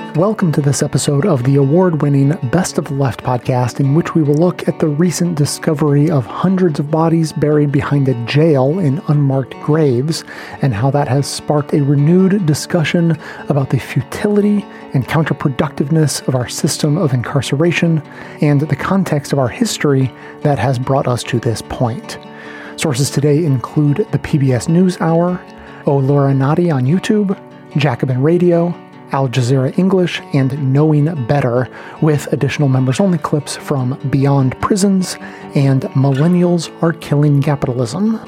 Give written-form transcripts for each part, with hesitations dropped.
Welcome to this episode of the award-winning Best of the Left podcast, in which we will look at the recent discovery of hundreds of bodies buried behind a jail in unmarked graves, and how that has sparked a renewed discussion about the futility and counterproductiveness of our system of incarceration, and the context of our history that has brought us to this point. Sources today include the PBS NewsHour, Olura Nadi on YouTube, Jacobin Radio, Al Jazeera English, and Knowing Better, with additional members-only clips from Beyond Prisons and Millennials Are Killing Capitalism.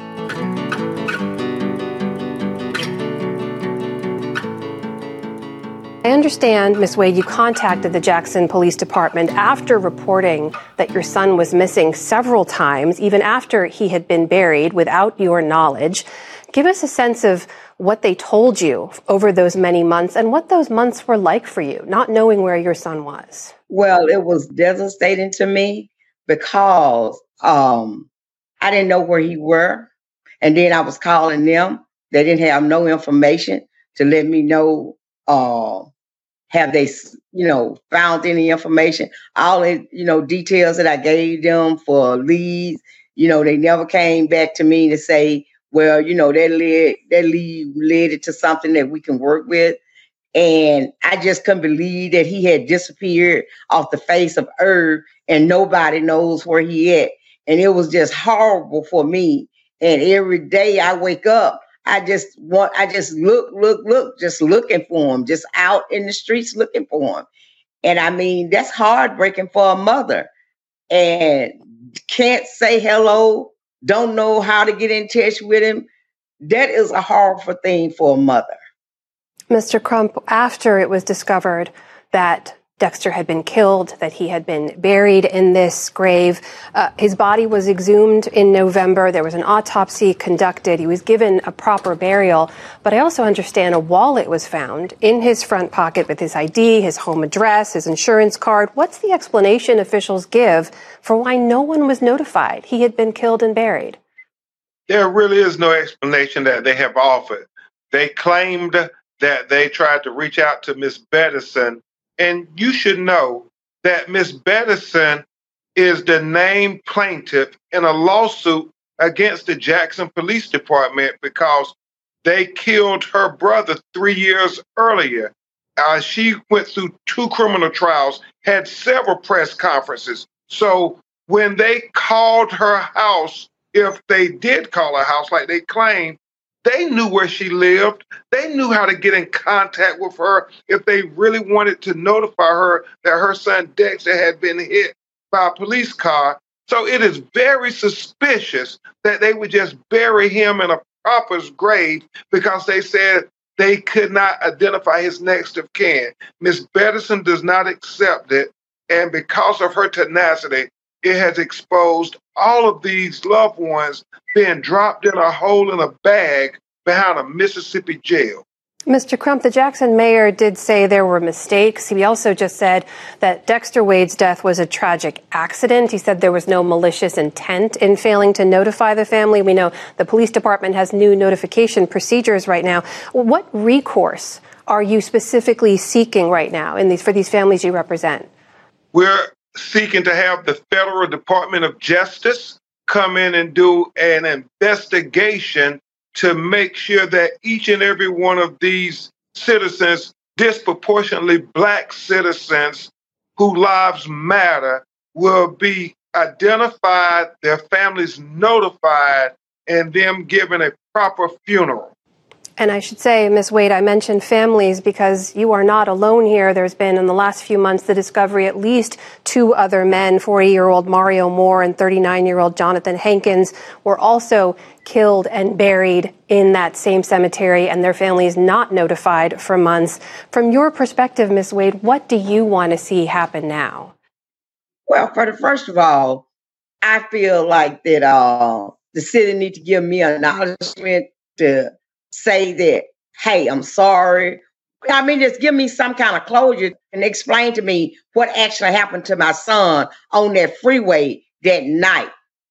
I understand, Ms. Wade, you contacted the Jackson Police Department after reporting that your son was missing several times, even after he had been buried without your knowledge. Give us a sense of what they told you over those many months and what those months were like for you, not knowing where your son was. Well, it was devastating to me because I didn't know where he were. And then I was calling them. They didn't have no information to let me know, have they, found any information. All the, details that I gave them for leads, they never came back to me to say, well, that lead led to something that we can work with. And I just couldn't believe that he had disappeared off the face of earth and nobody knows where he at. And it was just horrible for me. And every day I wake up, I just look, just looking for him, just out in the streets looking for him. And I mean, that's heartbreaking for a mother. And can't say hello, don't know how to get in touch with him. That is a horrible thing for a mother. Mr. Crump, after it was discovered that Dexter had been killed, that he had been buried in this grave, his body was exhumed in November. There was an autopsy conducted. He was given a proper burial. But I also understand a wallet was found in his front pocket with his ID, his home address, his insurance card. What's the explanation officials give for why no one was notified he had been killed and buried? There really is no explanation that they have offered. They claimed that they tried to reach out to Ms. Beddison. And you should know that Ms. Beddison is the named plaintiff in a lawsuit against the Jackson Police Department because they killed her brother 3 years earlier. She went through 2 criminal trials, had several press conferences. So when they called her house, if they did call her house like they claimed, they knew where she lived. They knew how to get in contact with her if they really wanted to notify her that her son Dexter had been hit by a police car. So it is very suspicious that they would just bury him in a pauper's grave because they said they could not identify his next of kin. Ms. Beddison does not accept it. And because of her tenacity, it has exposed all of these loved ones being dropped in a hole in a bag behind a Mississippi jail. Mr. Crump, the Jackson mayor did say there were mistakes. He also just said that Dexter Wade's death was a tragic accident. He said there was no malicious intent in failing to notify the family. We know the police department has new notification procedures right now. What recourse are you specifically seeking right now for these families you represent? We're seeking to have the Federal Department of Justice come in and do an investigation to make sure that each and every one of these citizens, disproportionately Black citizens whose lives matter, will be identified, their families notified, and them given a proper funeral. And I should say, Ms. Wade, I mentioned families because you are not alone here. There's been, in the last few months, the discovery at least 2 other men, 40-year-old Mario Moore and 39-year-old Jonathan Hankins, were also killed and buried in that same cemetery, and their families not notified for months. From your perspective, Ms. Wade, what do you want to see happen now? Well, first of all, I feel like that the city needs to give me an acknowledgement to say that, hey, I'm sorry. I mean, just give me some kind of closure and explain to me what actually happened to my son on that freeway that night.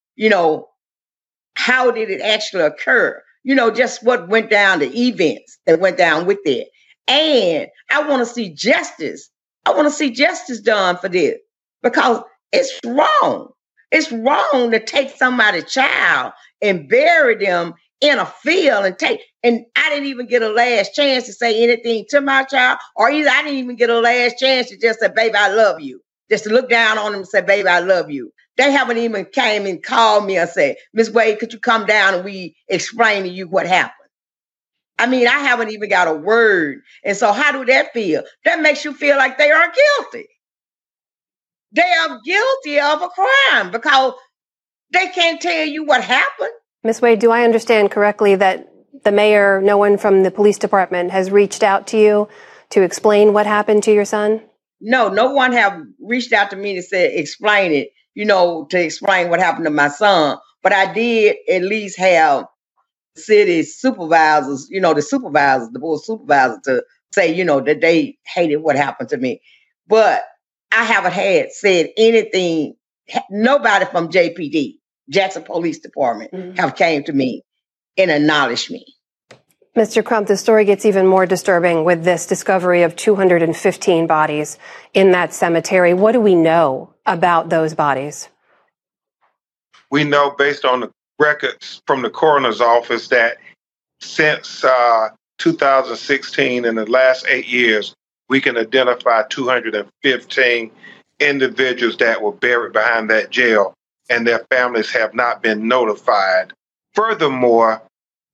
How did it actually occur? Just what went down, the events that went down with it. And I want to see justice. I want to see justice done for this because it's wrong. It's wrong to take somebody's child and bury them in a field and I didn't even get a last chance to say anything to my child, or either I didn't even get a last chance to just say, baby, I love you. Just to look down on them and say, baby, I love you. They haven't even came and called me and said, Miss Wade, could you come down and we explain to you what happened? I mean, I haven't even got a word. And so how do that feel? That makes you feel like they are guilty. They are guilty of a crime because they can't tell you what happened. Ms. Wade, do I understand correctly that the mayor, no one from the police department has reached out to you to explain what happened to your son? No one have reached out to me to say, explain it, to explain what happened to my son. But I did at least have city supervisors, the board supervisors to say, that they hated what happened to me. But I haven't said anything. Nobody from JPD, Jackson Police Department, have came to me and acknowledged me. Mr. Crump, the story gets even more disturbing with this discovery of 215 bodies in that cemetery. What do we know about those bodies? We know based on the records from the coroner's office that since 2016, in the last 8 years, we can identify 215 individuals that were buried behind that jail, and their families have not been notified. Furthermore,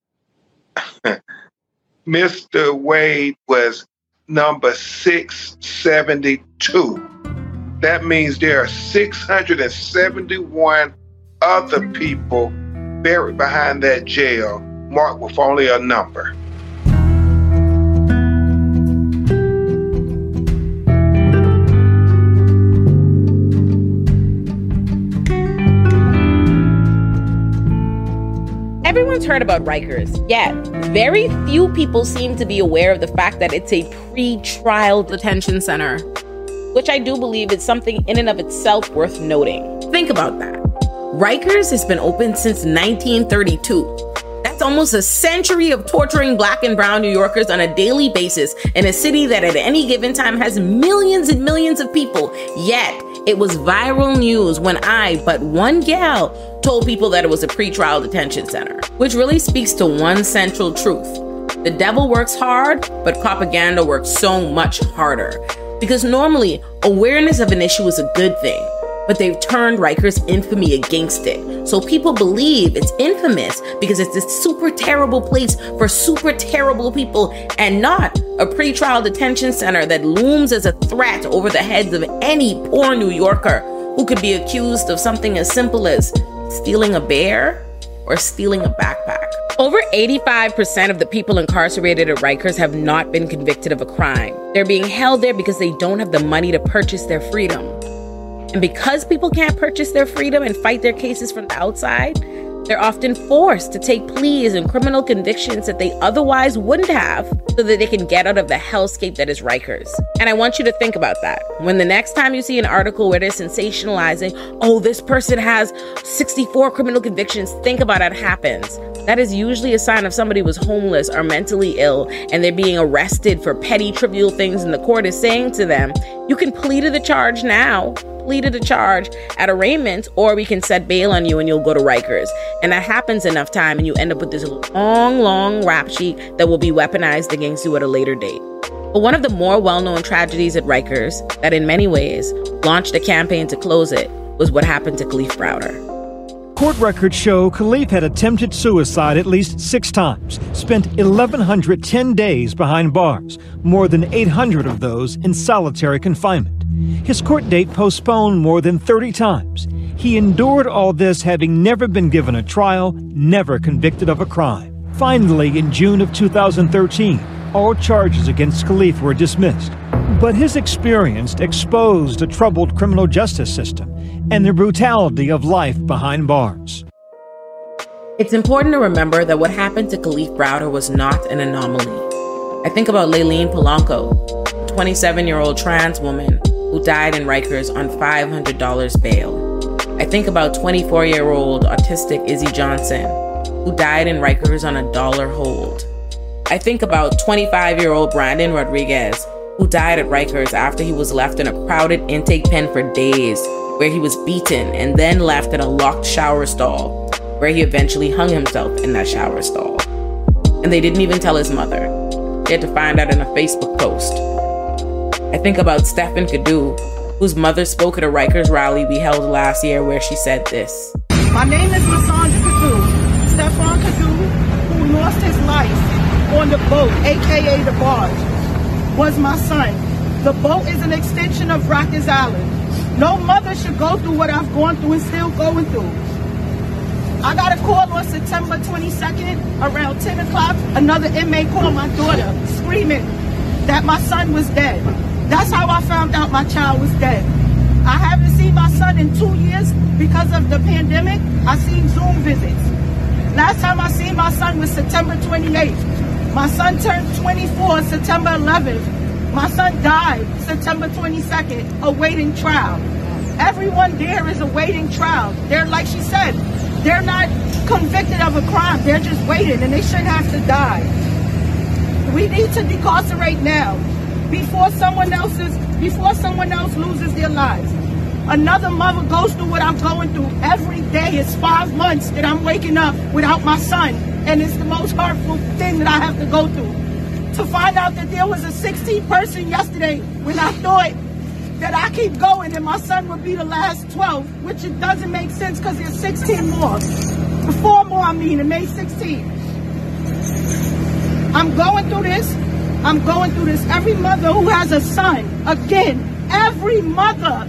Mr. Wade was number 672. That means there are 671 other people buried behind that jail, marked with only a number. Everyone's heard about Rikers, yet very few people seem to be aware of the fact that it's a pre-trial detention center, which I do believe is something in and of itself worth noting. Think about that. Rikers has been open since 1932. That's almost a century of torturing Black and brown New Yorkers on a daily basis in a city that at any given time has millions and millions of people. Yet, it was viral news when but one gal, told people that it was a pretrial detention center, which really speaks to one central truth. The devil works hard, but propaganda works so much harder. Because normally, awareness of an issue is a good thing, but they've turned Rikers' infamy against it. So people believe it's infamous because it's this super terrible place for super terrible people and not a pretrial detention center that looms as a threat over the heads of any poor New Yorker who could be accused of something as simple as stealing a bear or stealing a backpack. Over 85% of the people incarcerated at Rikers have not been convicted of a crime. They're being held there because they don't have the money to purchase their freedom. And because people can't purchase their freedom and fight their cases from the outside, they're often forced to take pleas and criminal convictions that they otherwise wouldn't have so that they can get out of the hellscape that is Rikers. And I want you to think about that. When the next time you see an article where they're sensationalizing, oh, this person has 64 criminal convictions, think about how it happens. That is usually a sign of somebody was homeless or mentally ill and they're being arrested for petty, trivial things, and the court is saying to them, you can plead to the charge now. Pleaded a charge at arraignment, or we can set bail on you and you'll go to Rikers. And that happens enough time and you end up with this long rap sheet that will be weaponized against you at a later date. But one of the more well-known tragedies at Rikers that in many ways launched a campaign to close it was what happened to Kalief Browder. Court records show Kalief had attempted suicide at least 6 times, spent 1,110 days behind bars, more than 800 of those in solitary confinement. His court date postponed more than 30 times. He endured all this having never been given a trial, never convicted of a crime. Finally, in June of 2013, all charges against Kalief were dismissed. But his experience exposed a troubled criminal justice system and the brutality of life behind bars. It's important to remember that what happened to Kalief Browder was not an anomaly. I think about Layleen Polanco, a 27-year-old trans woman who died in Rikers on $500 bail. I think about 24-year-old autistic Izzy Johnson, who died in Rikers on $1 hold. I think about 25-year-old Brandon Rodriguez, who died at Rikers after he was left in a crowded intake pen for days, where he was beaten and then left in a locked shower stall, where he eventually hung himself in that shower stall. And they didn't even tell his mother. He had to find out in a Facebook post. I think about Stephen Kadu, whose mother spoke at a Rikers rally we held last year, where she said this. My name is Masandra Kadu. Stefan Kadu, who lost his life on the boat, aka the barge, was my son. The boat is an extension of Rikers Island. No mother should go through what I've gone through and still going through. I got a call on September 22nd around 10 o'clock. Another inmate called my daughter screaming that my son was dead. That's how I found out my child was dead. I haven't seen my son in 2 years because of the pandemic. I seen Zoom visits. Last time I seen my son was September 28th. My son turned 24 September 11th. My son died September 22nd, awaiting trial. Everyone there is awaiting trial. They're, like she said, they're not convicted of a crime. They're just waiting, and they shouldn't have to die. We need to decarcerate now before someone else loses their lives. Another mother goes through what I'm going through every day. It's 5 months that I'm waking up without my son, and it's the most hurtful thing that I have to go through. To find out that there was a 16th person yesterday when I thought that I keep going and my son would be the last 12, which it doesn't make sense because there's 16 more. 4 more, it made 16. I'm going through this. Every mother who has a son, again, every mother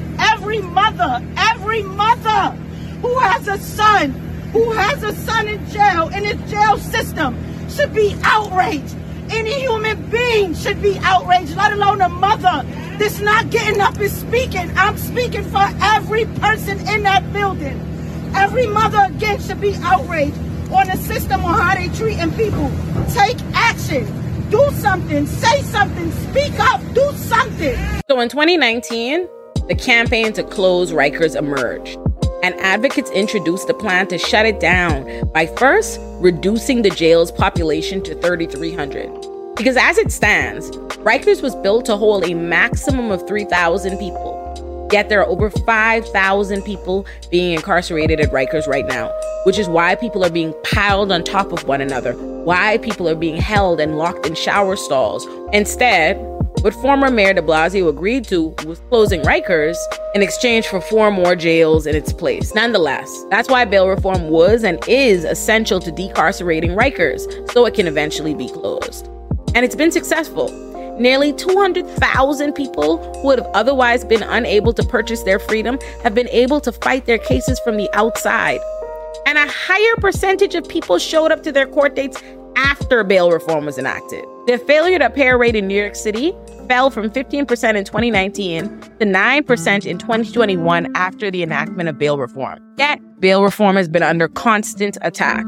who has a son in jail, in its jail system, should be outraged. Any human being should be outraged, let alone a mother that's not getting up and speaking. I'm speaking for every person in that building. Every mother, again, should be outraged on the system, on how they treating people. Take action. Do something. Say something. Speak up. Do something. So in 2019, the campaign to close Rikers emerged, and advocates introduced a plan to shut it down by first reducing the jail's population to 3,300. Because as it stands, Rikers was built to hold a maximum of 3,000 people. Yet there are over 5,000 people being incarcerated at Rikers right now, which is why people are being piled on top of one another, why people are being held and locked in shower stalls. Instead, what former Mayor de Blasio agreed to was closing Rikers in exchange for 4 more jails in its place. Nonetheless, that's why bail reform was and is essential to decarcerating Rikers so it can eventually be closed. And it's been successful. Nearly 200,000 people who would have otherwise been unable to purchase their freedom have been able to fight their cases from the outside. And a higher percentage of people showed up to their court dates after bail reform was enacted. The failure to appear rate in New York City fell from 15% in 2019 to 9% in 2021 after the enactment of bail reform. Yet, bail reform has been under constant attack.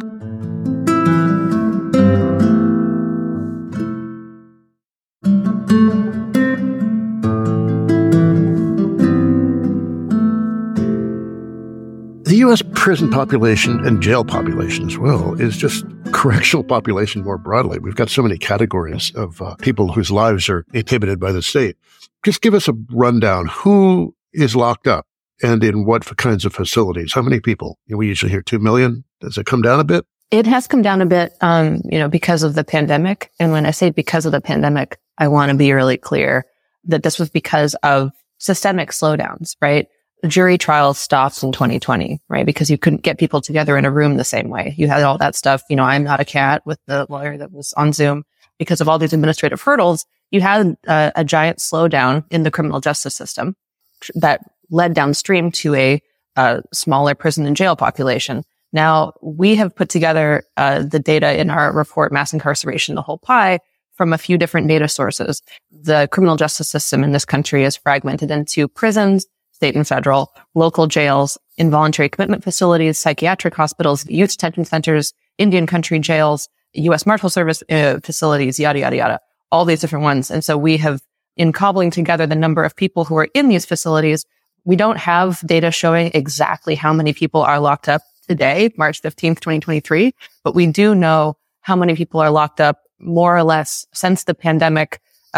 The U.S. prison population and jail population as well is just correctional population more broadly. We've got so many categories of people whose lives are inhibited by the state. Just give us a rundown. Who is locked up and in what kinds of facilities? How many people? We usually hear 2 million. Does it come down a bit? It has come down a bit, because of the pandemic. And when I say because of the pandemic, I want to be really clear that this was because of systemic slowdowns, right? The jury trial stopped in 2020, right? Because you couldn't get people together in a room the same way. You had all that stuff. I'm not a cat with the lawyer that was on Zoom. Because of all these administrative hurdles, you had a giant slowdown in the criminal justice system that led downstream to a smaller prison and jail population. Now, we have put together the data in our report, Mass Incarceration, the Whole Pie, from a few different data sources. The criminal justice system in this country is fragmented into prisons, state and federal, local jails, involuntary commitment facilities, psychiatric hospitals, youth detention centers, Indian country jails, U.S. Marshal Service facilities, yada, yada, yada, all these different ones. And so we have, in cobbling together the number of people who are in these facilities, we don't have data showing exactly how many people are locked up today, March 15th, 2023, but we do know how many people are locked up more or less since the pandemic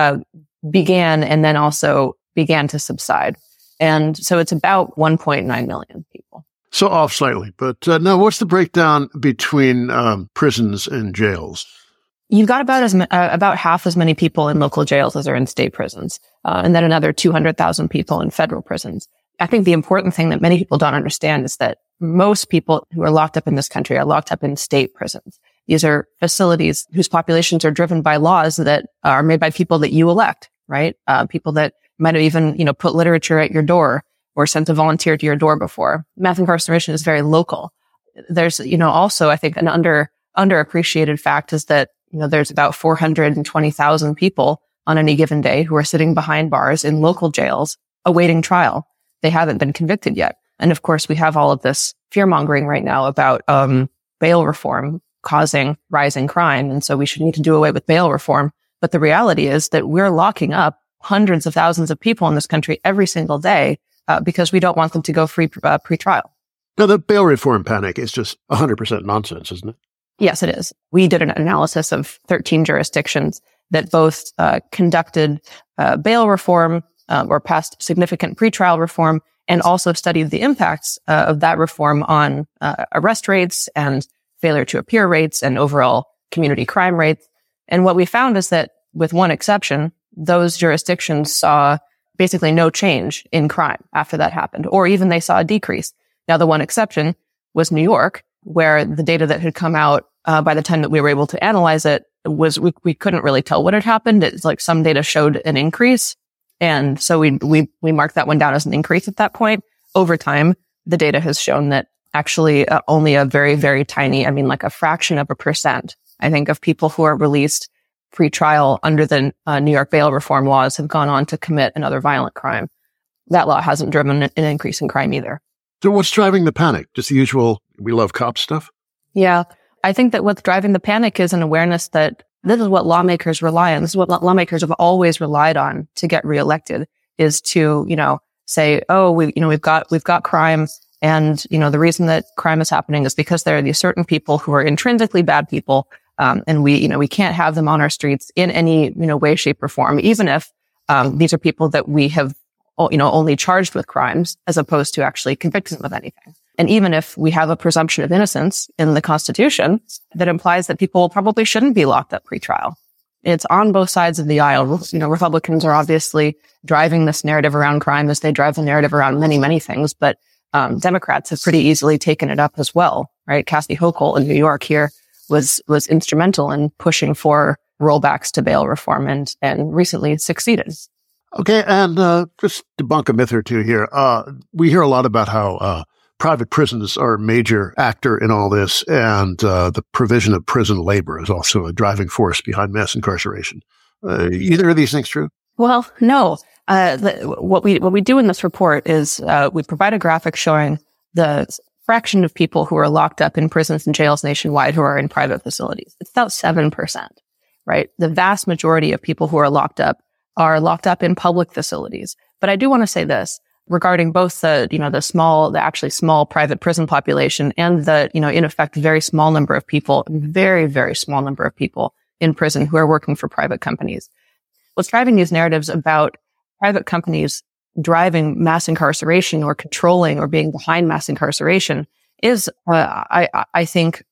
began and then also began to subside. And so it's about 1.9 million people. So off slightly. But now what's the breakdown between prisons and jails? You've got about half as many people in local jails as are in state prisons, and then another 200,000 people in federal prisons. I think the important thing that many people don't understand is that most people who are locked up in this country are locked up in state prisons. These are facilities whose populations are driven by laws that are made by people that you elect, right? People that might have even, put literature at your door or sent a volunteer to your door before. Mass incarceration is very local. There's, also, I think, an underappreciated fact is that, there's about 420,000 people on any given day who are sitting behind bars in local jails awaiting trial. They haven't been convicted yet. And of course, we have all of this fear-mongering right now about bail reform causing rising crime. And so we should need to do away with bail reform. But the reality is that we're locking up hundreds of thousands of people in this country every single day because we don't want them to go free pre-trial. Now, the bail reform panic is just 100% nonsense, isn't it? Yes, it is. We did an analysis of 13 jurisdictions that both conducted bail reform or passed significant pretrial reform and also studied the impacts of that reform on arrest rates and failure to appear rates and overall community crime rates. And what we found is that, with one exception, those jurisdictions saw basically no change in crime after that happened, or even they saw a decrease. Now, the one exception was New York, where the data that had come out by the time that we were able to analyze it was we couldn't really tell what had happened. It's like some data showed an increase. And so we marked that one down as an increase at that point. Over time, the data has shown that actually only a very, very tiny, like a fraction of a percent, I think, of people who are released pre-trial under the New York bail reform laws have gone on to commit another violent crime. That law hasn't driven an increase in crime either. So what's driving the panic? Just the usual, we love cops stuff? Yeah. I think that what's driving the panic is an awareness that this is what lawmakers rely on. This is what lawmakers have always relied on to get reelected, is to, say, oh, we've got crime. And, the reason that crime is happening is because there are these certain people who are intrinsically bad people. And we can't have them on our streets in any, way, shape, or form, even if, these are people that we have, only charged with crimes as opposed to actually convicting them of anything. And even if we have a presumption of innocence in the Constitution, that implies that people probably shouldn't be locked up pre-trial. It's on both sides of the aisle. Republicans are obviously driving this narrative around crime as they drive the narrative around many, many things. But Democrats have pretty easily taken it up as well, right? Kathy Hochul in New York here was instrumental in pushing for rollbacks to bail reform and recently succeeded. Okay, and just debunk a myth or two here. We hear a lot about how private prisons are a major actor in all this, and the provision of prison labor is also a driving force behind mass incarceration. Either of these things true? Well, no. What we do in this report is we provide a graphic showing the fraction of people who are locked up in prisons and jails nationwide who are in private facilities. It's about 7%, right? The vast majority of people who are locked up in public facilities. But I do want to say this regarding both the actually small private prison population and the, in effect, very small number of people, very, very small number of people in prison who are working for private companies. What's driving these narratives about private companies driving mass incarceration or controlling or being behind mass incarceration is, I think,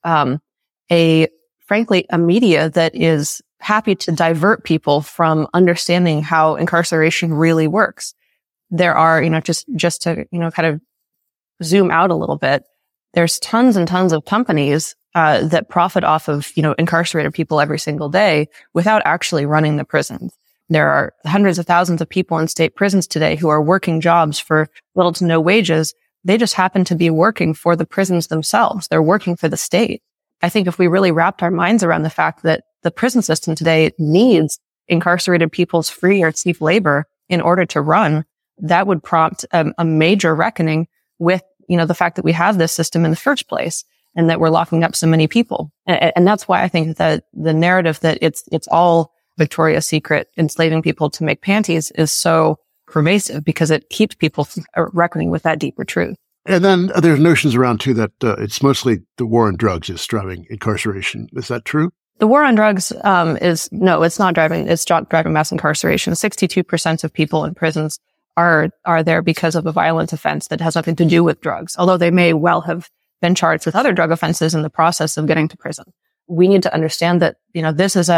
frankly, a media that is happy to divert people from understanding how incarceration really works. There are, just to, kind of zoom out a little bit, there's tons and tons of companies that profit off of, incarcerated people every single day without actually running the prisons. There are hundreds of thousands of people in state prisons today who are working jobs for little to no wages. They just happen to be working for the prisons themselves. They're working for the state. I think if we really wrapped our minds around the fact that the prison system today needs incarcerated people's free or cheap labor in order to run, that would prompt a major reckoning with, the fact that we have this system in the first place and that we're locking up so many people. And that's why I think that the narrative that it's all Victoria's Secret enslaving people to make panties is so pervasive, because it keeps people reckoning with that deeper truth. And then there's notions around, too, that it's mostly the war on drugs is driving incarceration. Is that true? The war on drugs it's not driving mass incarceration. 62% of people in prisons are there because of a violent offense that has nothing to do with drugs, although they may well have been charged with other drug offenses in the process of getting to prison. We need to understand that, this is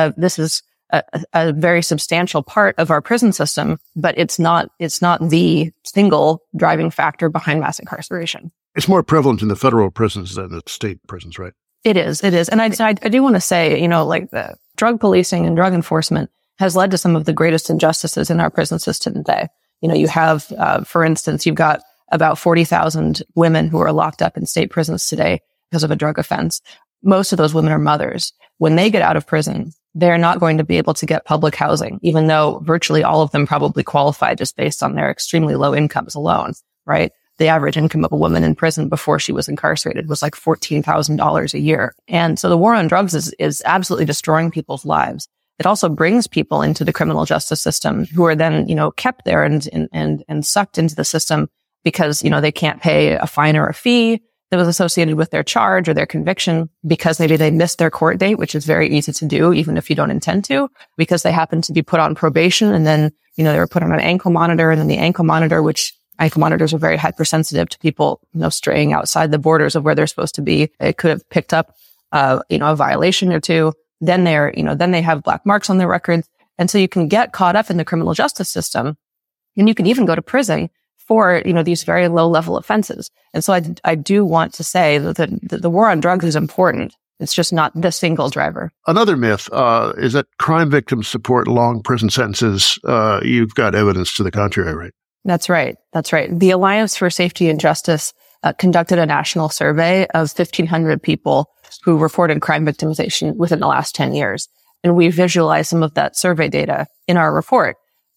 a very substantial part of our prison system, but it's not the single driving factor behind mass incarceration. It's more prevalent in the federal prisons than the state prisons, right? It is. And I do want to say, the drug policing and drug enforcement has led to some of the greatest injustices in our prison system today. You have, for instance, you've got about 40,000 women who are locked up in state prisons today because of a drug offense. Most of those women are mothers. When they get out of prison, they're not going to be able to get public housing, even though virtually all of them probably qualify just based on their extremely low incomes alone, right? The average income of a woman in prison before she was incarcerated was like $14,000 a year. And so the war on drugs is absolutely destroying people's lives. It also brings people into the criminal justice system who are then, kept there and sucked into the system because, they can't pay a fine or a fee that was associated with their charge or their conviction because maybe they missed their court date, which is very easy to do, even if you don't intend to, because they happen to be put on probation and then, they were put on an ankle monitor, and then the ankle monitors are very hypersensitive to people, straying outside the borders of where they're supposed to be. It could have picked up, a violation or two. Then then they have black marks on their records. And so you can get caught up in the criminal justice system, and you can even go to prison for, these very low level offenses. And so I do want to say that the war on drugs is important. It's just not the single driver. Another myth is that crime victims support long prison sentences. You've got evidence to the contrary, right? That's right. The Alliance for Safety and Justice conducted a national survey of 1,500 people who reported crime victimization within the last 10 years. And we visualized some of that survey data in our report.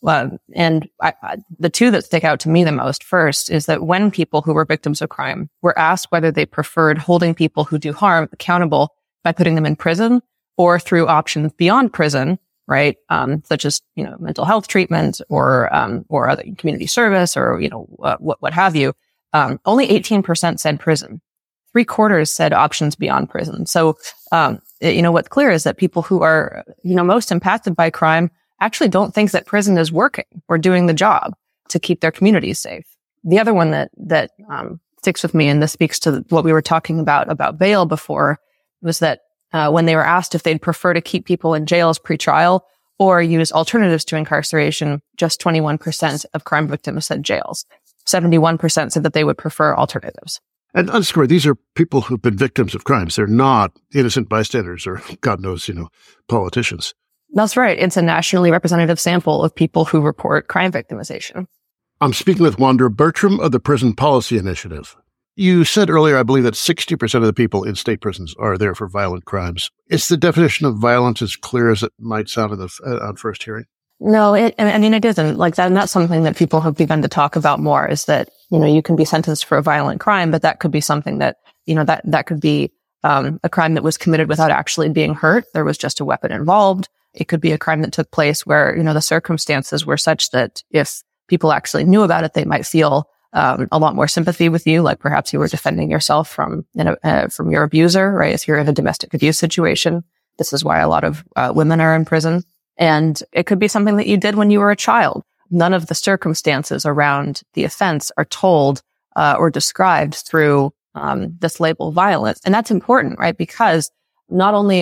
And the two that stick out to me the most first is that when people who were victims of crime were asked whether they preferred holding people who do harm accountable by putting them in prison or through options beyond prison, right? Such as, mental health treatment or other community service or, what have you. Only 18% said prison. 3/4 said options beyond prison. So, what's clear is that people who are, most impacted by crime actually don't think that prison is working or doing the job to keep their communities safe. The other one that sticks with me, and this speaks to what we were talking about bail before, was that when they were asked if they'd prefer to keep people in jails pre-trial or use alternatives to incarceration, just 21% of crime victims said jails. 71% said that they would prefer alternatives. And underscore, these are people who've been victims of crimes. They're not innocent bystanders or, God knows, politicians. That's right. It's a nationally representative sample of people who report crime victimization. I'm speaking with Wanda Bertram of the Prison Policy Initiative. You said earlier, I believe, that 60% of the people in state prisons are there for violent crimes. Is the definition of violence as clear as it might sound on first hearing? No, it isn't. Like that, and that's something that people have begun to talk about more, is that, you can be sentenced for a violent crime, but that could be something that, that could be a crime that was committed without actually being hurt. There was just a weapon involved. It could be a crime that took place where, the circumstances were such that if people actually knew about it, they might feel a lot more sympathy with you, like perhaps you were defending yourself from your abuser, right? If you're in a domestic abuse situation, this is why a lot of women are in prison. And it could be something that you did when you were a child. None of the circumstances around the offense are told or described through this label violence. And that's important, right? Because not only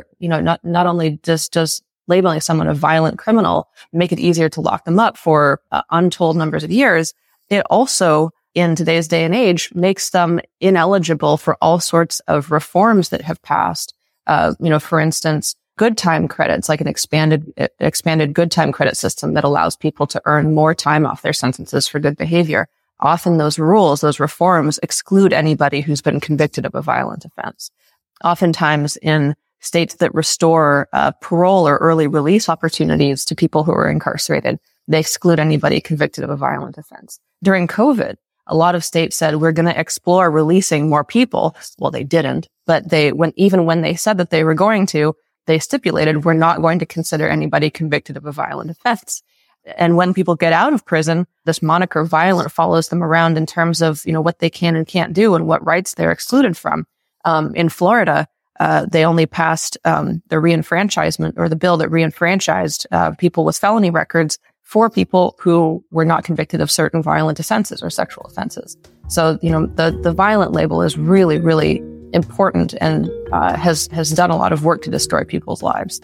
does labeling someone a violent criminal make it easier to lock them up for untold numbers of years, it also, in today's day and age, makes them ineligible for all sorts of reforms that have passed. For instance, good time credits, like an expanded good time credit system that allows people to earn more time off their sentences for good behavior. Often those reforms exclude anybody who's been convicted of a violent offense. Oftentimes in states that restore parole or early release opportunities to people who are incarcerated, they exclude anybody convicted of a violent offense. During COVID, a lot of states said, we're going to explore releasing more people. Well, they didn't, but even when they said that they were going to, they stipulated we're not going to consider anybody convicted of a violent offense. And when people get out of prison, this moniker violent follows them around in terms of, what they can and can't do and what rights they're excluded from. In Florida, they only passed the reenfranchisement or the bill that reenfranchised people with felony records for people who were not convicted of certain violent offenses or sexual offenses. So, the violent label is really, really important and has done a lot of work to destroy people's lives.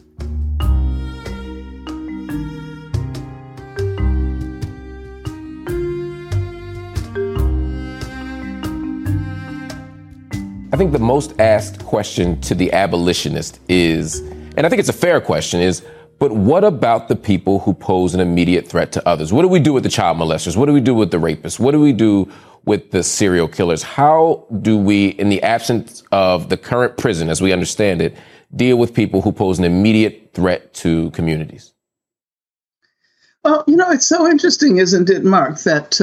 I think the most asked question to the abolitionist is, and I think it's a fair question, is, but what about the people who pose an immediate threat to others? What do we do with the child molesters? What do we do with the rapists? What do we do with the serial killers? How do we, in the absence of the current prison, as we understand it, deal with people who pose an immediate threat to communities? Well, it's so interesting, isn't it, Mark, that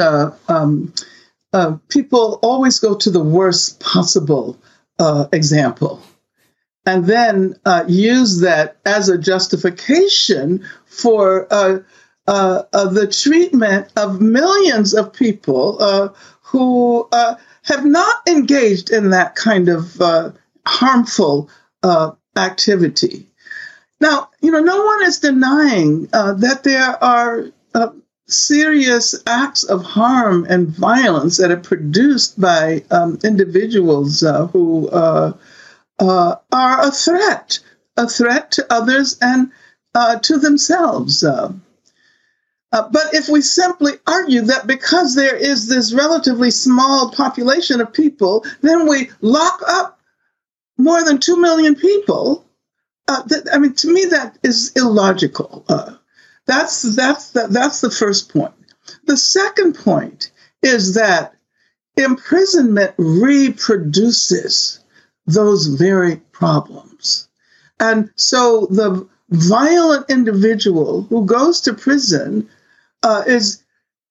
people always go to the worst possible example and then use that as a justification for the treatment of millions of people who have not engaged in that kind of harmful activity. Now, no one is denying that there are serious acts of harm and violence that are produced by individuals who are a threat to others and to themselves. But if we simply argue that because there is this relatively small population of people, then we lock up more than 2 million people, to me, that is illogical. That's the first point. The second point is that imprisonment reproduces those very problems. And so the violent individual who goes to prison is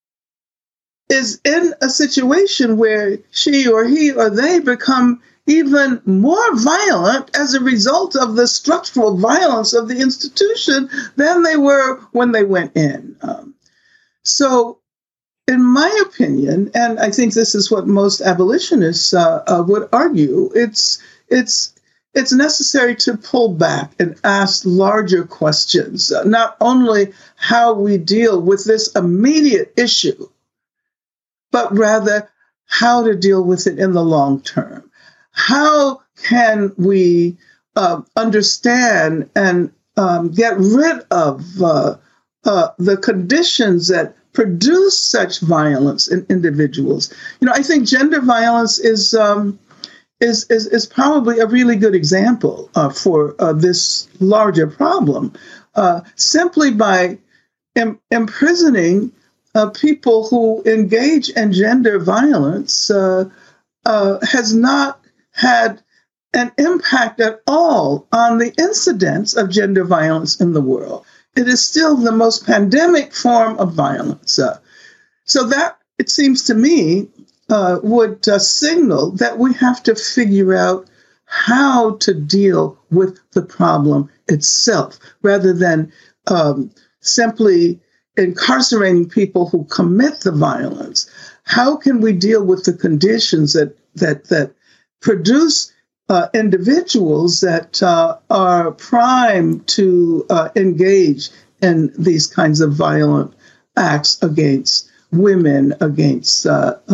in a situation where she or he or they become even more violent as a result of the structural violence of the institution than they were when they went in. So, in my opinion, and I think this is what most abolitionists would argue, it's necessary to pull back and ask larger questions, not only how we deal with this immediate issue, but rather how to deal with it in the long term. How can we understand and get rid of the conditions that produce such violence in individuals? I think gender violence is probably a really good example for this larger problem. Simply by imprisoning people who engage in gender violence has not had an impact at all on the incidence of gender violence in the world. It is still the most pandemic form of violence. So that, it seems to me, would signal that we have to figure out how to deal with the problem itself, rather than simply incarcerating people who commit the violence. How can we deal with the conditions that produce individuals that are primed to engage in these kinds of violent acts against women, against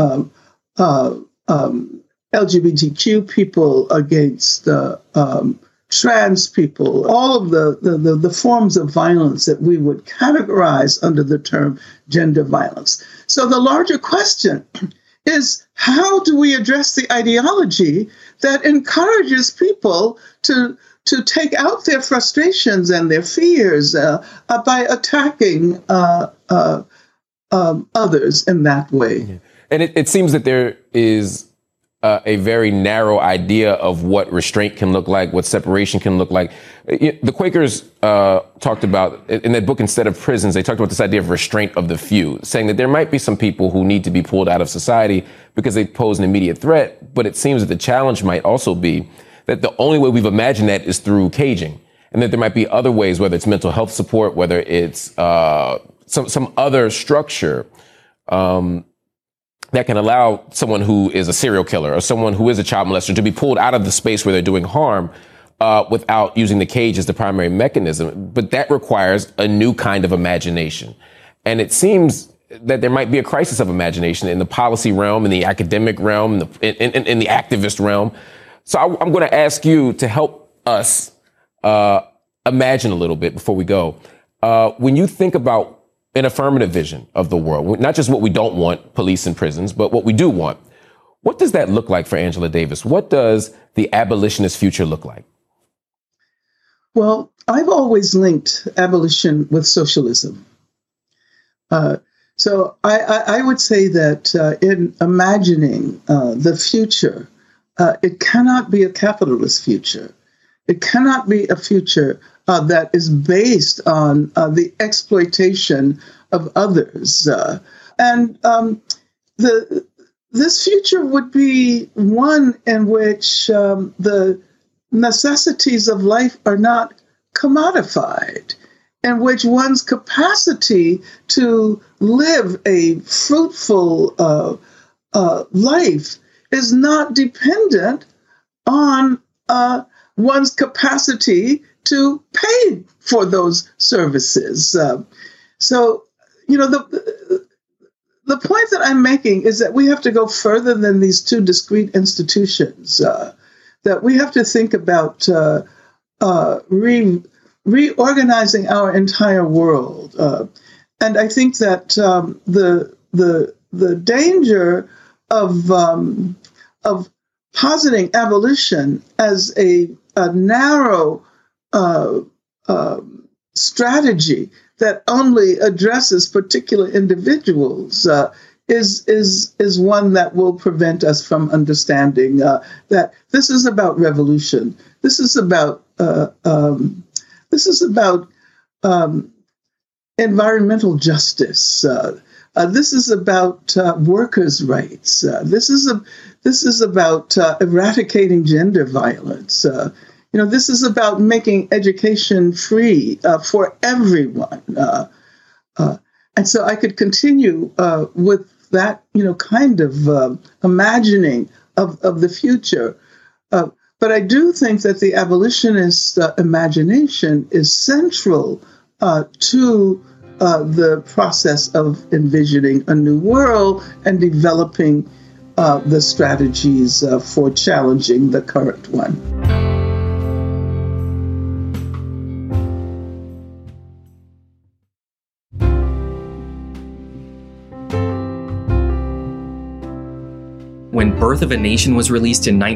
LGBTQ people, against trans people, all of the forms of violence that we would categorize under the term gender violence. So the larger question is, how do we address the ideology that encourages people to take out their frustrations and their fears by attacking others in that way? And it seems that there is a very narrow idea of what restraint can look like, what separation can look like. The Quakers talked about, in that book, Instead of Prisons, they talked about this idea of restraint of the few, saying that there might be some people who need to be pulled out of society because they pose an immediate threat. But it seems that the challenge might also be that the only way we've imagined that is through caging, and that there might be other ways, whether it's mental health support, whether it's some other structure that can allow someone who is a serial killer or someone who is a child molester to be pulled out of the space where they're doing harm, without using the cage as the primary mechanism. But that requires a new kind of imagination. And it seems that there might be a crisis of imagination in the policy realm, in the academic realm, in the activist realm. So I'm going to ask you to help us imagine a little bit before we go. When you think about an affirmative vision of the world, not just what we don't want, police and prisons, but what we do want, what does that look like for Angela Davis? What does the abolitionist future look like? Well, I've always linked abolition with socialism. So I would say that in imagining the future, it cannot be a capitalist future. It cannot be a future that is based on the exploitation of others. This future would be one in which the necessities of life are not commodified, in which one's capacity to live a fruitful life is not dependent on one's capacity to pay for those services. So, the point that I'm making is that we have to go further than these two discrete institutions, that we have to think about reorganizing our entire world. And I think that the danger of positing abolition as a narrow strategy that only addresses particular individuals is one that will prevent us from understanding that this is about revolution. This is about environmental justice. This is about workers' rights. This is about eradicating gender violence. This is about making education free for everyone. And so I could continue with that, kind of imagining of the future. But I do think that the abolitionist imagination is central to the process of envisioning a new world and developing the strategies for challenging the current one. When Birth of a Nation was released in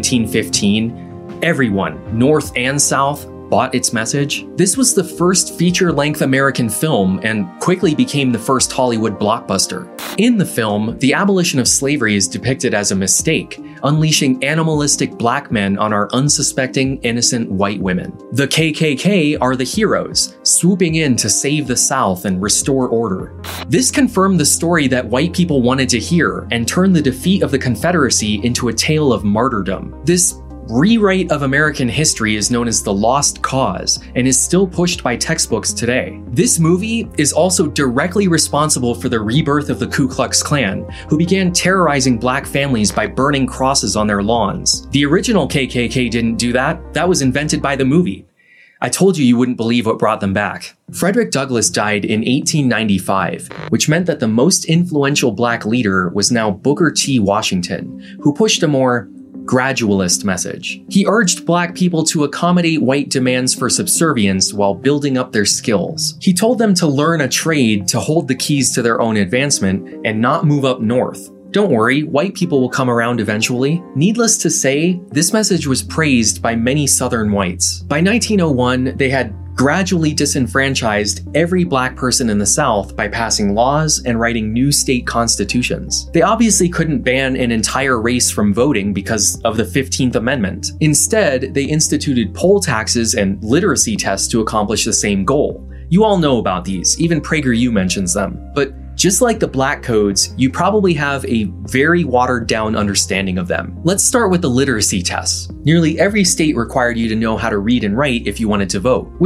1915, everyone, North and South, bought its message. This was the first feature-length American film and quickly became the first Hollywood blockbuster. In the film, the abolition of slavery is depicted as a mistake, unleashing animalistic black men on our unsuspecting, innocent white women. The KKK are the heroes, swooping in to save the South and restore order. This confirmed the story that white people wanted to hear and turned the defeat of the Confederacy into a tale of martyrdom. This rewrite of American history is known as the Lost Cause and is still pushed by textbooks today. This movie is also directly responsible for the rebirth of the Ku Klux Klan, who began terrorizing black families by burning crosses on their lawns. The original KKK didn't do that. That was invented by the movie. I told you wouldn't believe what brought them back. Frederick Douglass died in 1895, which meant that the most influential black leader was now Booker T. Washington, who pushed a more gradualist message. He urged black people to accommodate white demands for subservience while building up their skills. He told them to learn a trade to hold the keys to their own advancement and not move up north. Don't worry, white people will come around eventually. Needless to say, this message was praised by many Southern whites. By 1901, they had gradually disenfranchised every black person in the South by passing laws and writing new state constitutions. They obviously couldn't ban an entire race from voting because of the 15th Amendment. Instead, they instituted poll taxes and literacy tests to accomplish the same goal. You all know about these, even PragerU mentions them. But just like the Black Codes, you probably have a very watered down understanding of them. Let's start with the literacy tests. Nearly every state required you to know how to read and write if you wanted to vote, which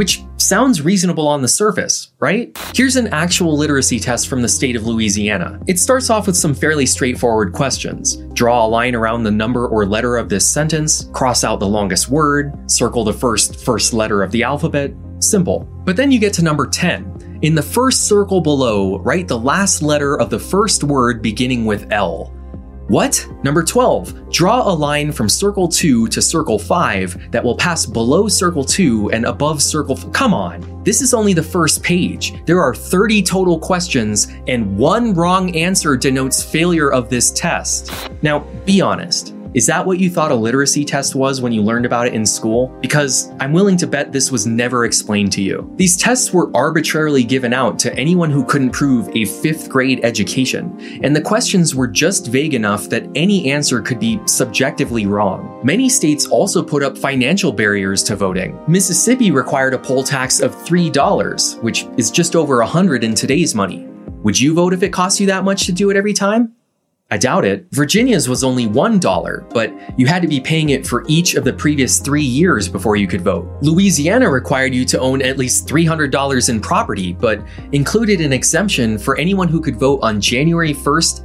Sounds reasonable on the surface, right? Here's an actual literacy test from the state of Louisiana. It starts off with some fairly straightforward questions. Draw a line around the number or letter of this sentence, cross out the longest word, circle the first letter of the alphabet. Simple. But then you get to number 10. In the first circle below, write the last letter of the first word beginning with L. What? Number 12. Draw a line from circle 2 to circle 5 that will pass below circle 2 and above circle Come on, this is only the first page. There are 30 total questions, and one wrong answer denotes failure of this test. Now, be honest. Is that what you thought a literacy test was when you learned about it in school? Because I'm willing to bet this was never explained to you. These tests were arbitrarily given out to anyone who couldn't prove a 5th grade education, and the questions were just vague enough that any answer could be subjectively wrong. Many states also put up financial barriers to voting. Mississippi required a poll tax of $3, which is just over $100 in today's money. Would you vote if it cost you that much to do it every time? I doubt it. Virginia's was only $1, but you had to be paying it for each of the previous 3 years before you could vote. Louisiana required you to own at least $300 in property, but included an exemption for anyone who could vote on January 1st,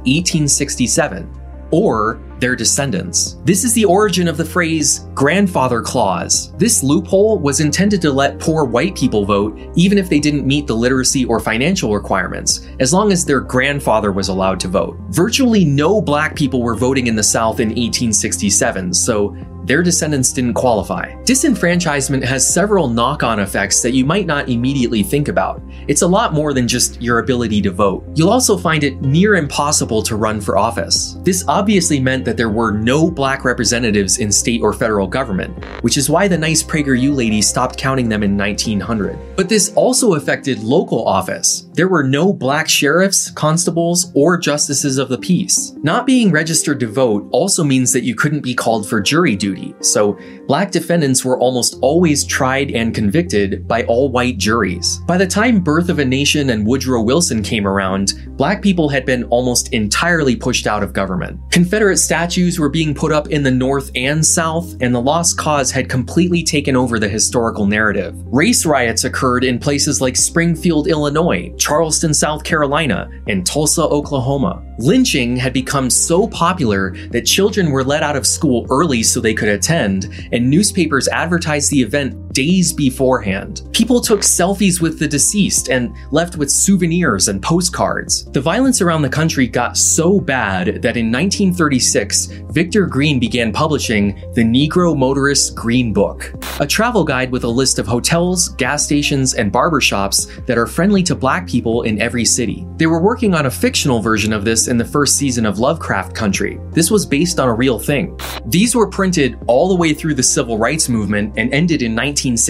1867, or their descendants. This is the origin of the phrase grandfather clause. This loophole was intended to let poor white people vote even if they didn't meet the literacy or financial requirements, as long as their grandfather was allowed to vote. Virtually no black people were voting in the South in 1867, so their descendants didn't qualify. Disenfranchisement has several knock-on effects that you might not immediately think about. It's a lot more than just your ability to vote. You'll also find it near impossible to run for office. This obviously meant that there were no black representatives in state or federal government, which is why the nice PragerU lady stopped counting them in 1900. But this also affected local office. There were no black sheriffs, constables, or justices of the peace. Not being registered to vote also means that you couldn't be called for jury duty. So black defendants were almost always tried and convicted by all-white juries. By the time Birth of a Nation and Woodrow Wilson came around, black people had been almost entirely pushed out of government. Confederate statues were being put up in the North and South, and the Lost Cause had completely taken over the historical narrative. Race riots occurred in places like Springfield, Illinois, Charleston, South Carolina, and Tulsa, Oklahoma. Lynching had become so popular that children were let out of school early so they could attend, and newspapers advertised the event days beforehand. People took selfies with the deceased and left with souvenirs and postcards. The violence around the country got so bad that in 1936, Victor Green began publishing the Negro Motorist's Green Book, a travel guide with a list of hotels, gas stations, and barbershops that are friendly to black people in every city. They were working on a fictional version of this in the first season of Lovecraft Country. This was based on a real thing. These were printed all the way through the Civil Rights Movement and ended in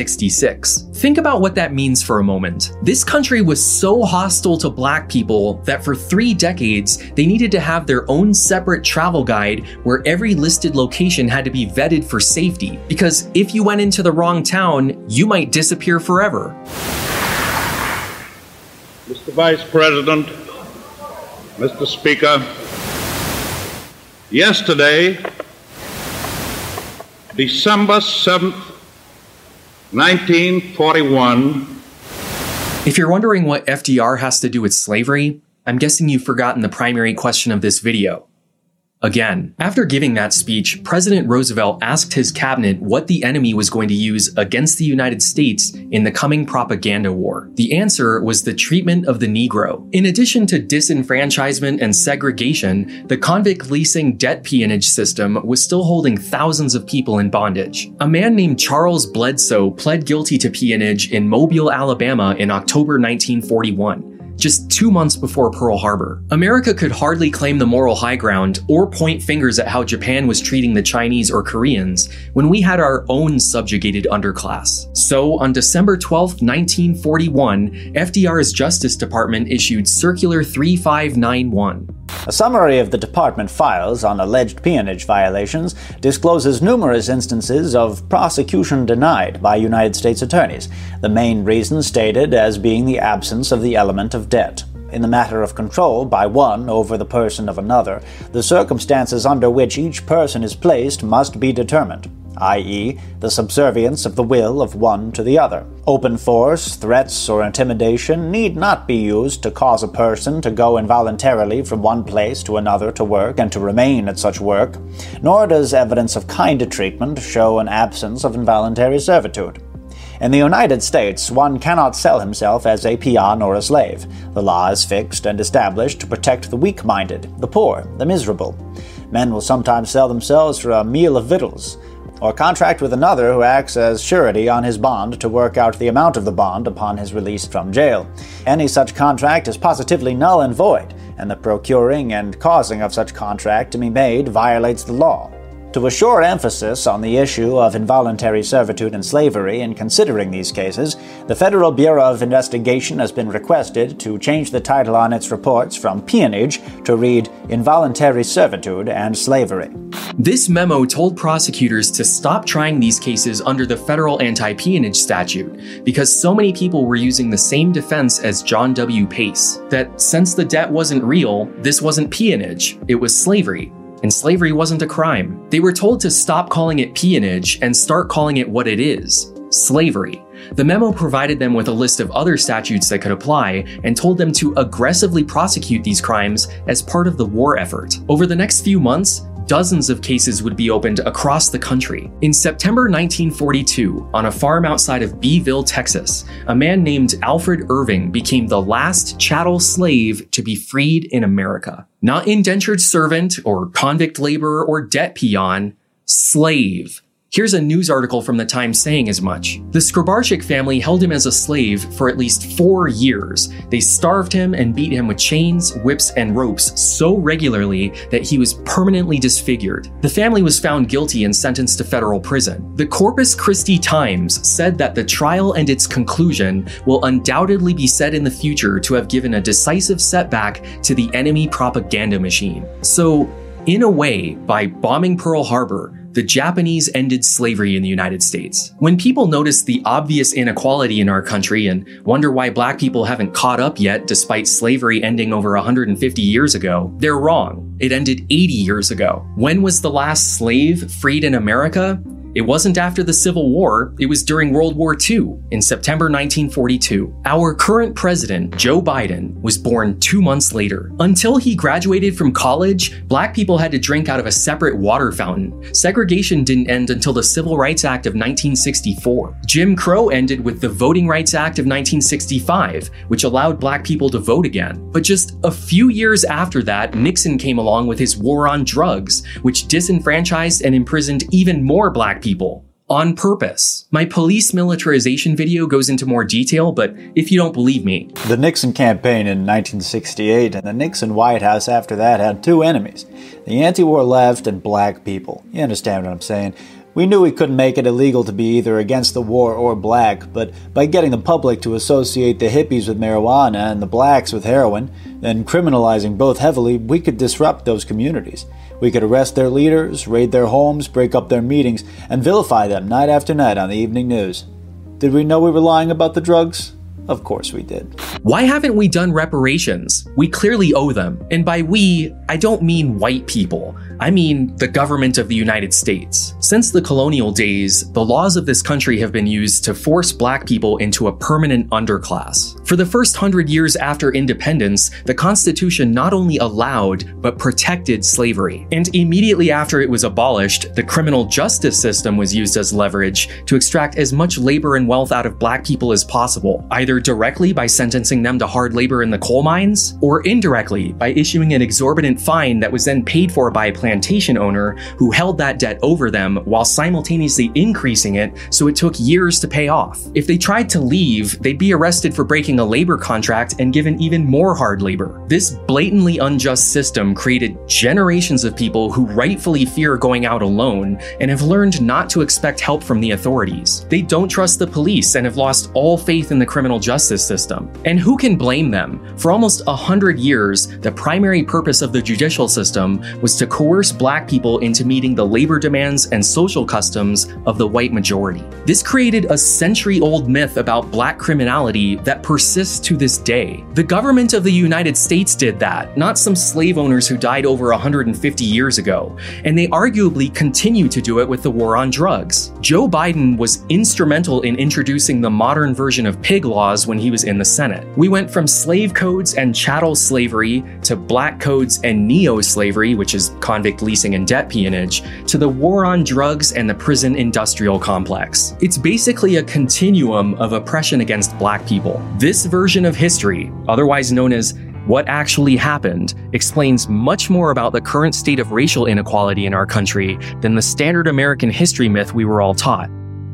1966. Think about what that means for a moment. This country was so hostile to black people that for 3 decades, they needed to have their own separate travel guide where every listed location had to be vetted for safety, because if you went into the wrong town, you might disappear forever. Mr. Vice President, Mr. Speaker, yesterday, December 7th, 1941. If you're wondering what FDR has to do with slavery, I'm guessing you've forgotten the primary question of this video. Again, after giving that speech, President Roosevelt asked his cabinet what the enemy was going to use against the United States in the coming propaganda war. The answer was the treatment of the Negro. In addition to disenfranchisement and segregation, the convict leasing debt peonage system was still holding thousands of people in bondage. A man named Charles Bledsoe pled guilty to peonage in Mobile, Alabama in October 1941. Just 2 months before Pearl Harbor. America could hardly claim the moral high ground or point fingers at how Japan was treating the Chinese or Koreans when we had our own subjugated underclass. So on December 12, 1941, FDR's Justice Department issued Circular 3591. A summary of the department files on alleged peonage violations discloses numerous instances of prosecution denied by United States attorneys, the main reason stated as being the absence of the element of debt. In the matter of control by one over the person of another, the circumstances under which each person is placed must be determined. i.e., the subservience of the will of one to the other. Open force, threats, or intimidation need not be used to cause a person to go involuntarily from one place to another to work and to remain at such work, nor does evidence of kind treatment show an absence of involuntary servitude. In the United States, one cannot sell himself as a peon or a slave. The law is fixed and established to protect the weak-minded, the poor, the miserable. Men will sometimes sell themselves for a meal of victuals, or contract with another who acts as surety on his bond to work out the amount of the bond upon his release from jail. Any such contract is positively null and void, and the procuring and causing of such contract to be made violates the law. To assure emphasis on the issue of involuntary servitude and slavery in considering these cases, the Federal Bureau of Investigation has been requested to change the title on its reports from peonage to read involuntary servitude and slavery. This memo told prosecutors to stop trying these cases under the federal anti-peonage statute because so many people were using the same defense as John W. Pace, that since the debt wasn't real, this wasn't peonage, it was slavery. And slavery wasn't a crime. They were told to stop calling it peonage and start calling it what it is, slavery. The memo provided them with a list of other statutes that could apply and told them to aggressively prosecute these crimes as part of the war effort. Over the next few months, dozens of cases would be opened across the country. In September 1942, on a farm outside of Beeville, Texas, a man named Alfred Irving became the last chattel slave to be freed in America. Not indentured servant or convict laborer or debt peon, slave. Here's a news article from the Times saying as much. The Skrabarczyk family held him as a slave for at least 4 years. They starved him and beat him with chains, whips, and ropes so regularly that he was permanently disfigured. The family was found guilty and sentenced to federal prison. The Corpus Christi Times said that the trial and its conclusion will undoubtedly be said in the future to have given a decisive setback to the enemy propaganda machine. So, in a way, by bombing Pearl Harbor, the Japanese ended slavery in the United States. When people notice the obvious inequality in our country and wonder why black people haven't caught up yet despite slavery ending over 150 years ago, they're wrong. It ended 80 years ago. When was the last slave freed in America? It wasn't after the Civil War, it was during World War II, in September 1942. Our current president, Joe Biden, was born 2 months later. Until he graduated from college, black people had to drink out of a separate water fountain. Segregation didn't end until the Civil Rights Act of 1964. Jim Crow ended with the Voting Rights Act of 1965, which allowed black people to vote again. But just a few years after that, Nixon came along with his war on drugs, which disenfranchised and imprisoned even more black people on purpose. My police militarization video goes into more detail, but if you don't believe me. The Nixon campaign in 1968 and the Nixon White House after that had two enemies, the anti-war left and black people. You understand what I'm saying? We knew we couldn't make it illegal to be either against the war or black, but by getting the public to associate the hippies with marijuana and the blacks with heroin, then criminalizing both heavily, we could disrupt those communities. We could arrest their leaders, raid their homes, break up their meetings, and vilify them night after night on the evening news. Did we know we were lying about the drugs? Of course we did. Why haven't we done reparations? We clearly owe them. And by we, I don't mean white people. I mean the government of the United States. Since the colonial days, the laws of this country have been used to force black people into a permanent underclass. For the first 100 years after independence, the Constitution not only allowed, but protected slavery. And immediately after it was abolished, the criminal justice system was used as leverage to extract as much labor and wealth out of black people as possible, either directly by sentencing them to hard labor in the coal mines, or indirectly by issuing an exorbitant fine that was then paid for by a plantation owner who held that debt over them while simultaneously increasing it so it took years to pay off. If they tried to leave, they'd be arrested for breaking a labor contract and given even more hard labor. This blatantly unjust system created generations of people who rightfully fear going out alone and have learned not to expect help from the authorities. They don't trust the police and have lost all faith in the criminal justice system. And who can blame them? For almost 100 years, the primary purpose of the judicial system was to coerce Black people into meeting the labor demands and social customs of the white majority. This created a century-old myth about Black criminality that persists to this day. The government of the United States did that, not some slave owners who died over 150 years ago, and they arguably continue to do it with the war on drugs. Joe Biden was instrumental in introducing the modern version of pig laws when he was in the Senate. We went from slave codes and chattel slavery to Black codes and neo-slavery, which is convict leasing and debt peonage, to the war on drugs and the prison industrial complex. It's basically a continuum of oppression against Black people. This version of history, otherwise known as What Actually Happened, explains much more about the current state of racial inequality in our country than the standard American history myth we were all taught.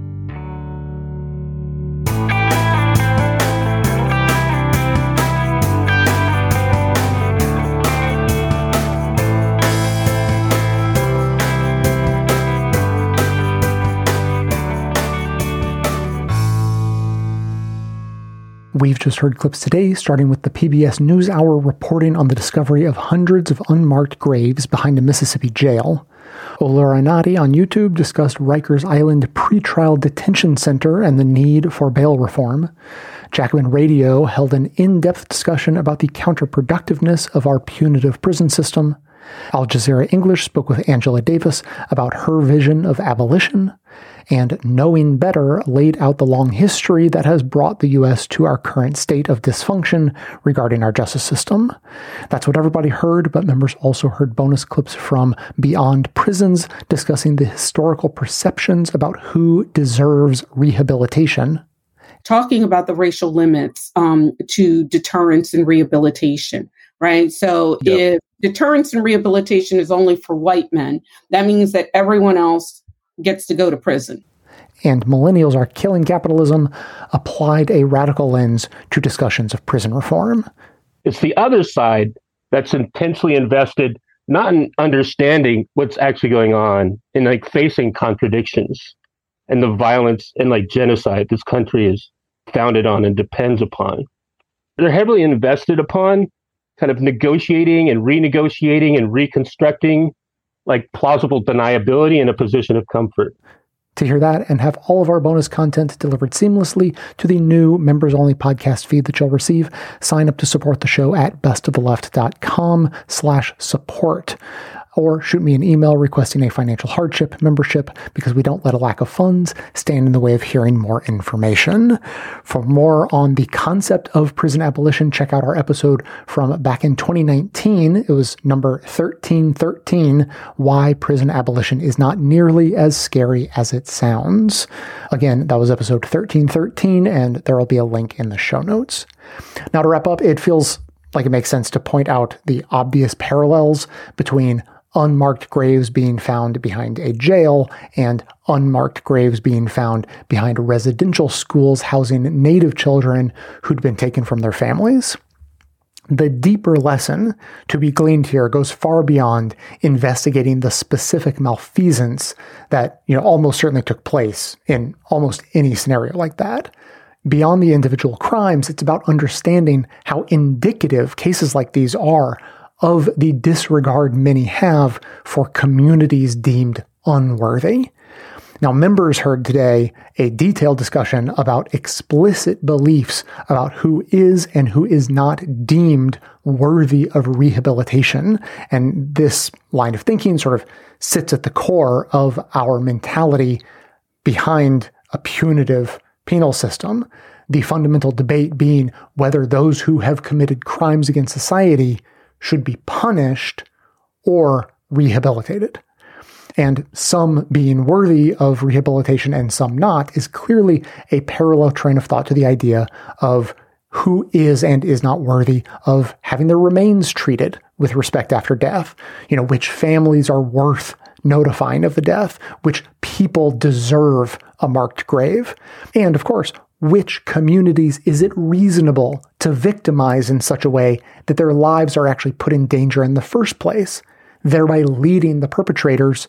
We've just heard clips today, starting with the PBS NewsHour reporting on the discovery of hundreds of unmarked graves behind a Mississippi jail. Ola Renati on YouTube discussed Rikers Island pretrial detention center and the need for bail reform. Jacobin Radio held an in-depth discussion about the counterproductiveness of our punitive prison system. Al Jazeera English spoke with Angela Davis about her vision of abolition, and Knowing Better laid out the long history that has brought the U.S. to our current state of dysfunction regarding our justice system. That's what everybody heard, but members also heard bonus clips from Beyond Prisons discussing the historical perceptions about who deserves rehabilitation. Talking about the racial limits to deterrence and rehabilitation, right? So if deterrence and rehabilitation is only for white men, that means that everyone else gets to go to prison. And Millennials Are Killing Capitalism applied a radical lens to discussions of prison reform. It's the other side that's intensely invested, not in understanding what's actually going on, in facing contradictions and the violence and genocide this country is founded on and depends upon. They're heavily invested upon kind of negotiating and renegotiating and reconstructing plausible deniability in a position of comfort. To hear that and have all of our bonus content delivered seamlessly to the new members-only podcast feed that you'll receive, sign up to support the show at bestoftheleft.com/support. Or shoot me an email requesting a financial hardship membership, because we don't let a lack of funds stand in the way of hearing more information. For more on the concept of prison abolition, check out our episode from back in 2019. It was number 1313, Why Prison Abolition is Not Nearly as Scary as It Sounds. Again, that was episode 1313, and there will be a link in the show notes. Now, to wrap up, it feels like it makes sense to point out the obvious parallels between unmarked graves being found behind a jail and unmarked graves being found behind residential schools housing Native children who'd been taken from their families. The deeper lesson to be gleaned here goes far beyond investigating the specific malfeasance that, almost certainly took place in almost any scenario like that. Beyond the individual crimes, it's about understanding how indicative cases like these are of the disregard many have for communities deemed unworthy. Now, members heard today a detailed discussion about explicit beliefs about who is and who is not deemed worthy of rehabilitation. And this line of thinking sort of sits at the core of our mentality behind a punitive penal system. The fundamental debate being whether those who have committed crimes against society should be punished or rehabilitated. And some being worthy of rehabilitation and some not is clearly a parallel train of thought to the idea of who is and is not worthy of having their remains treated with respect after death. Which families are worth notifying of the death, which people deserve a marked grave, and of course, which communities is it reasonable to victimize in such a way that their lives are actually put in danger in the first place, thereby leading the perpetrators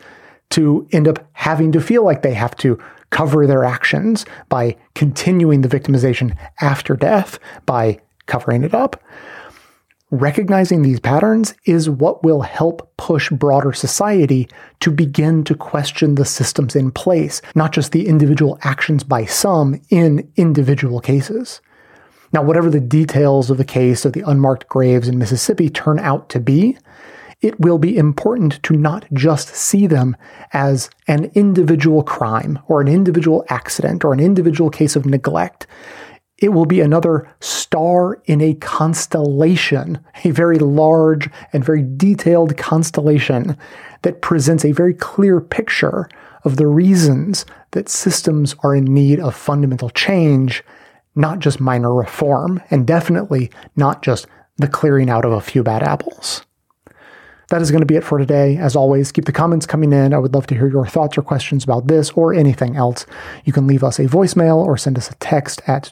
to end up having to feel like they have to cover their actions by continuing the victimization after death, by covering it up. Recognizing these patterns is what will help push broader society to begin to question the systems in place, not just the individual actions by some in individual cases. Now, whatever the details of the case of the unmarked graves in Mississippi turn out to be, it will be important to not just see them as an individual crime or an individual accident or an individual case of neglect. It will be another star in a constellation, a very large and very detailed constellation that presents a very clear picture of the reasons that systems are in need of fundamental change, not just minor reform, and definitely not just the clearing out of a few bad apples. That is going to be it for today. As always, keep the comments coming in. I would love to hear your thoughts or questions about this or anything else. You can leave us a voicemail or send us a text at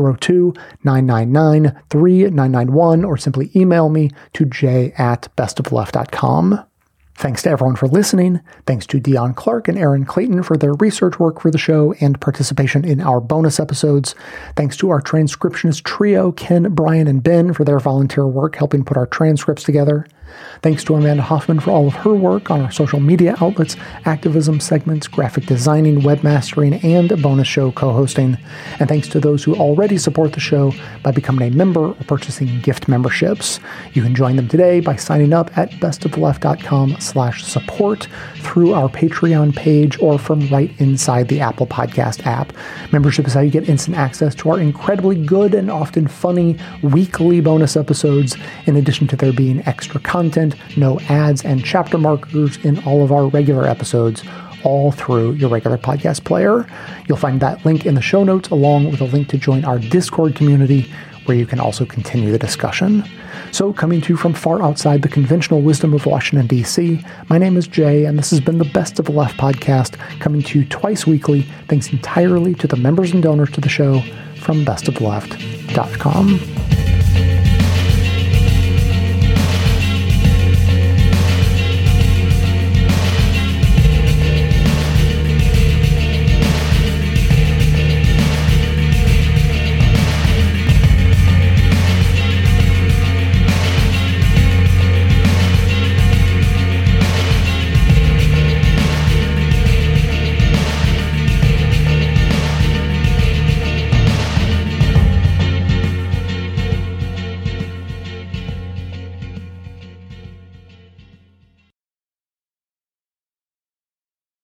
202-999-3991 or simply email me to j@bestofleft.com. Thanks to everyone for listening. Thanks to Dion Clark and Aaron Clayton for their research work for the show and participation in our bonus episodes. Thanks to our transcriptionist trio, Ken, Brian, and Ben, for their volunteer work helping put our transcripts together. Thanks to Amanda Hoffman for all of her work on our social media outlets, activism segments, graphic designing, webmastering, and bonus show co-hosting. And thanks to those who already support the show by becoming a member or purchasing gift memberships. You can join them today by signing up at bestofleft.com/support through our Patreon page or from right inside the Apple Podcast app. Membership is how you get instant access to our incredibly good and often funny weekly bonus episodes, in addition to there being extra content, no ads, and chapter markers in all of our regular episodes, all through your regular podcast player. You'll find that link in the show notes, along with a link to join our Discord community, where you can also continue the discussion. So, coming to you from far outside the conventional wisdom of Washington, D.C., my name is Jay, and this has been the Best of the Left podcast, coming to you twice weekly, thanks entirely to the members and donors to the show from bestoftheleft.com.